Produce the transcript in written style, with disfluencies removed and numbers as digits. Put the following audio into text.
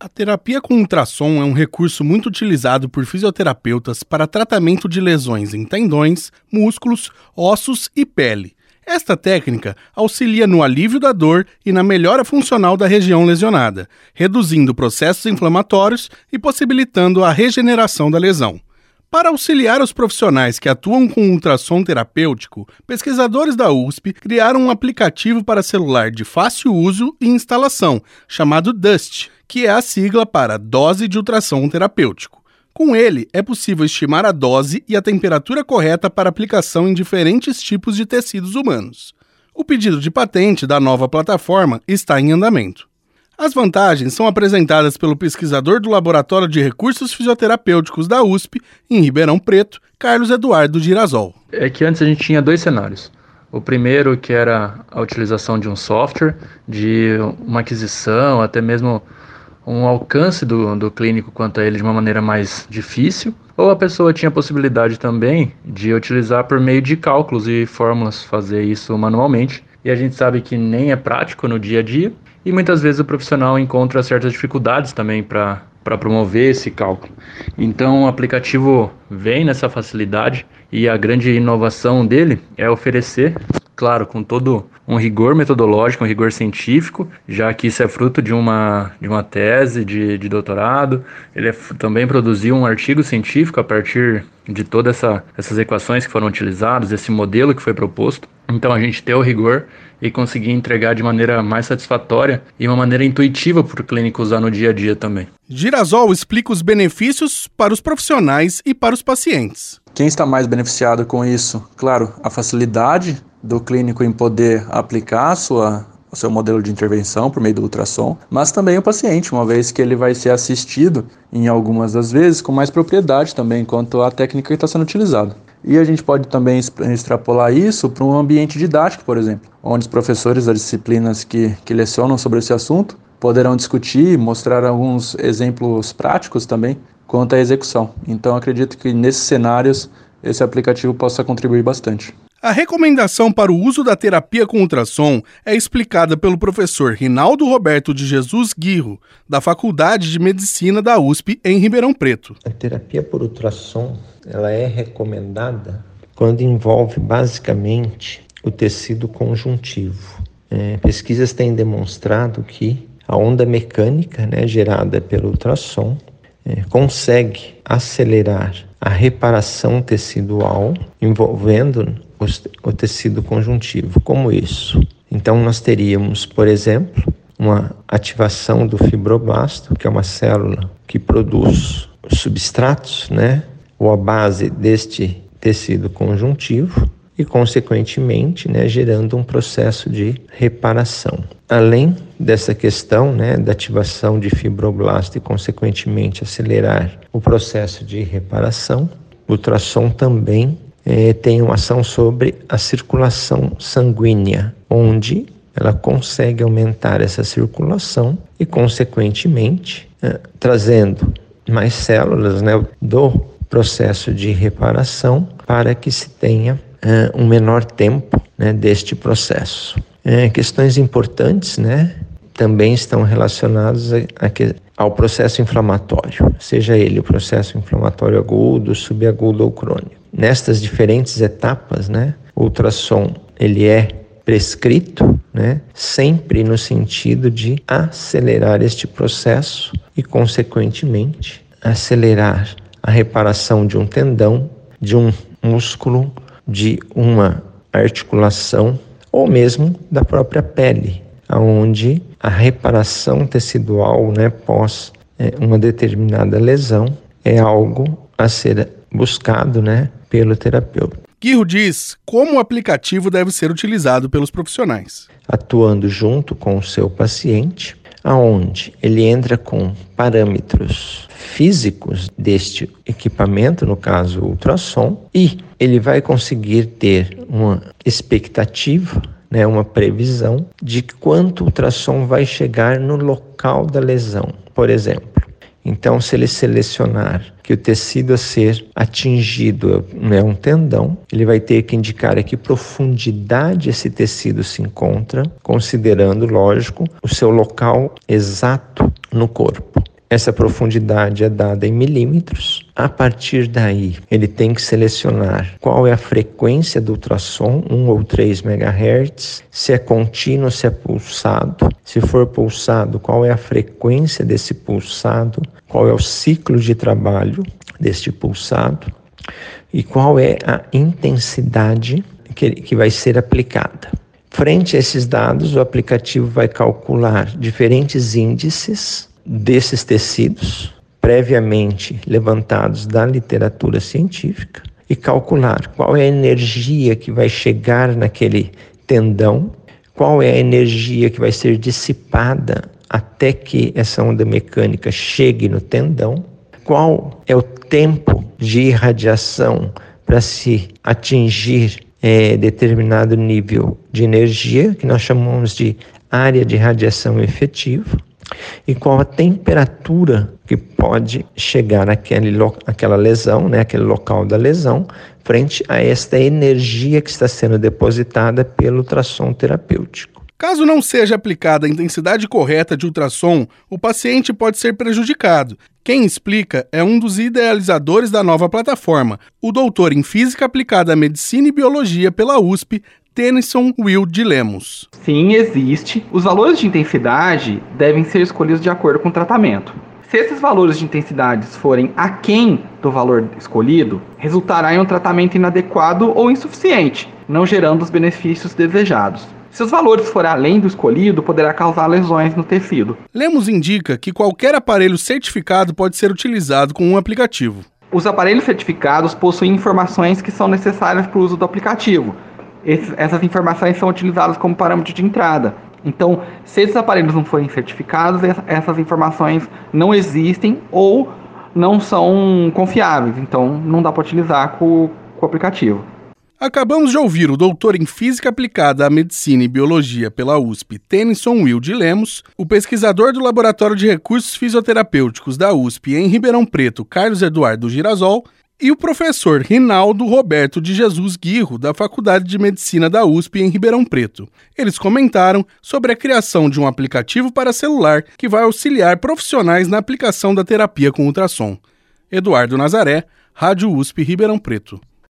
A terapia com ultrassom é um recurso muito utilizado por fisioterapeutas para tratamento de lesões em tendões, músculos, ossos e pele. Esta técnica auxilia no alívio da dor e na melhora funcional da região lesionada, reduzindo processos inflamatórios e possibilitando a regeneração da lesão. Para auxiliar os profissionais que atuam com ultrassom terapêutico, pesquisadores da USP criaram um aplicativo para celular de fácil uso e instalação, chamado DUST, que é a sigla para Dose de Ultrassom Terapêutico. Com ele, é possível estimar a dose e a temperatura correta para aplicação em diferentes tipos de tecidos humanos. O pedido de patente da nova plataforma está em andamento. As vantagens são apresentadas pelo pesquisador do Laboratório de Recursos Fisioterapêuticos da USP, em Ribeirão Preto, Carlos Eduardo Girasol. É que antes a gente tinha dois cenários. O primeiro, que era a utilização de um software, de uma aquisição, até mesmo um alcance do clínico quanto a ele de uma maneira mais difícil, ou a pessoa tinha a possibilidade também de utilizar por meio de cálculos e fórmulas, fazer isso manualmente. E a gente sabe que nem é prático no dia a dia, e muitas vezes o profissional encontra certas dificuldades também para promover esse cálculo. Então o aplicativo vem nessa facilidade e a grande inovação dele é oferecer, claro, com todo um rigor metodológico, um rigor científico, já que isso é fruto de uma tese de doutorado. Ele também produziu um artigo científico a partir de todas essas equações que foram utilizadas, esse modelo que foi proposto. Então a gente ter o rigor e conseguir entregar de maneira mais satisfatória e uma maneira intuitiva para o clínico usar no dia a dia também. Girasol explica os benefícios para os profissionais e para os pacientes. Quem está mais beneficiado com isso? Claro, a facilidade do clínico em poder aplicar o seu modelo de intervenção por meio do ultrassom, mas também o paciente, uma vez que ele vai ser assistido em algumas das vezes com mais propriedade também quanto à técnica que está sendo utilizada. E a gente pode também extrapolar isso para um ambiente didático, por exemplo, onde os professores das disciplinas que lecionam sobre esse assunto poderão discutir, mostrar alguns exemplos práticos também quanto à execução. Então acredito que nesses cenários esse aplicativo possa contribuir bastante. A recomendação para o uso da terapia com ultrassom é explicada pelo professor Rinaldo Roberto de Jesus Guirro, da Faculdade de Medicina da USP, em Ribeirão Preto. A terapia por ultrassom ela é recomendada quando envolve basicamente o tecido conjuntivo. Pesquisas têm demonstrado que a onda mecânica, gerada pelo ultrassom consegue acelerar a reparação tecidual envolvendo o tecido conjuntivo. Como isso? Então nós teríamos, por exemplo, uma ativação do fibroblasto, que é uma célula que produz substratos, ou a base deste tecido conjuntivo e, consequentemente, gerando um processo de reparação. Além dessa questão, da ativação de fibroblasto e, consequentemente, acelerar o processo de reparação, o ultrassom também tem uma ação sobre a circulação sanguínea, onde ela consegue aumentar essa circulação e, consequentemente, trazendo mais células do processo de reparação para que se tenha um menor tempo deste processo. Questões importantes também estão relacionadas ao processo inflamatório, seja ele o processo inflamatório agudo, subagudo ou crônico. Nestas diferentes etapas, o ultrassom ele é prescrito, sempre no sentido de acelerar este processo e, consequentemente, acelerar a reparação de um tendão, de um músculo, de uma articulação ou mesmo da própria pele, onde a reparação tecidual pós uma determinada lesão é algo a ser buscado pelo terapeuta. Guirro diz como o aplicativo deve ser utilizado pelos profissionais. Atuando junto com o seu paciente, aonde ele entra com parâmetros físicos deste equipamento, no caso o ultrassom, e ele vai conseguir ter uma expectativa, uma previsão de quanto o ultrassom vai chegar no local da lesão, por exemplo. Então, se ele selecionar que o tecido a ser atingido é um tendão, ele vai ter que indicar a que profundidade esse tecido se encontra, considerando, lógico, o seu local exato no corpo. Essa profundidade é dada em milímetros. A partir daí, ele tem que selecionar qual é a frequência do ultrassom, 1 ou 3 MHz, se é contínuo, se é pulsado. Se for pulsado, qual é a frequência desse pulsado, qual é o ciclo de trabalho deste pulsado e qual é a intensidade que vai ser aplicada. Frente a esses dados, o aplicativo vai calcular diferentes índices desses tecidos, previamente levantados da literatura científica, e calcular qual é a energia que vai chegar naquele tendão, qual é a energia que vai ser dissipada até que essa onda mecânica chegue no tendão, qual é o tempo de irradiação para se atingir determinado nível de energia, que nós chamamos de área de radiação efetiva, e qual a temperatura que pode chegar àquela lesão, aquele local da lesão, frente a esta energia que está sendo depositada pelo ultrassom terapêutico. Caso não seja aplicada a intensidade correta de ultrassom, o paciente pode ser prejudicado. Quem explica é um dos idealizadores da nova plataforma, o doutor em Física Aplicada à Medicina e Biologia pela USP, Tennyson Will de Lemos. Sim, existe. Os valores de intensidade devem ser escolhidos de acordo com o tratamento. Se esses valores de intensidade forem aquém do valor escolhido, resultará em um tratamento inadequado ou insuficiente, não gerando os benefícios desejados. Se os valores forem além do escolhido, poderá causar lesões no tecido. Lemos indica que qualquer aparelho certificado pode ser utilizado com um aplicativo. Os aparelhos certificados possuem informações que são necessárias para o uso do aplicativo. Essas informações são utilizadas como parâmetro de entrada. Então, se esses aparelhos não forem certificados, essas informações não existem ou não são confiáveis. Então, não dá para utilizar com o aplicativo. Acabamos de ouvir o doutor em Física Aplicada à Medicina e Biologia pela USP, Tennyson Will de Lemos, o pesquisador do Laboratório de Recursos Fisioterapêuticos da USP em Ribeirão Preto, Carlos Eduardo Girasol, e o professor Rinaldo Roberto de Jesus Guirro, da Faculdade de Medicina da USP em Ribeirão Preto. Eles comentaram sobre a criação de um aplicativo para celular que vai auxiliar profissionais na aplicação da terapia com ultrassom. Eduardo Nazaré, Rádio USP Ribeirão Preto.